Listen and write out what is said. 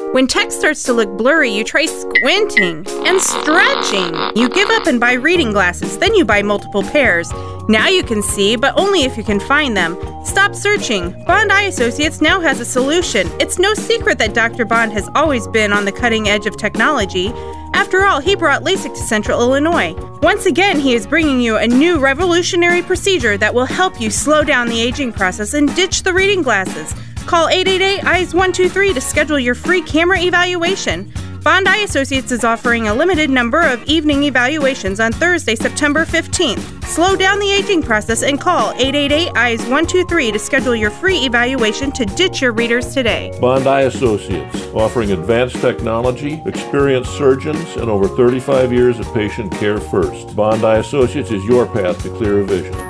When text starts to look blurry, you try squinting and stretching. You give up and buy reading glasses, then you buy multiple pairs. Now you can see, but only if you can find them. Stop searching. Bond Eye Associates now has a solution. It's no secret that Dr. Bond has always been on the cutting edge of technology. After all, he brought LASIK to Central Illinois. Once again, he is bringing you a new revolutionary procedure that will help you slow down the aging process and ditch the reading glasses. Call 888-EYES-123 to schedule your free camera evaluation. Bond Eye Associates is offering a limited number of evening evaluations on Thursday, September 15th. Slow down the aging process and call 888-EYES-123 to schedule your free evaluation to ditch your readers today. Bond Eye Associates, offering advanced technology, experienced surgeons, and over 35 years of patient care first. Bond Eye Associates is your path to clearer vision.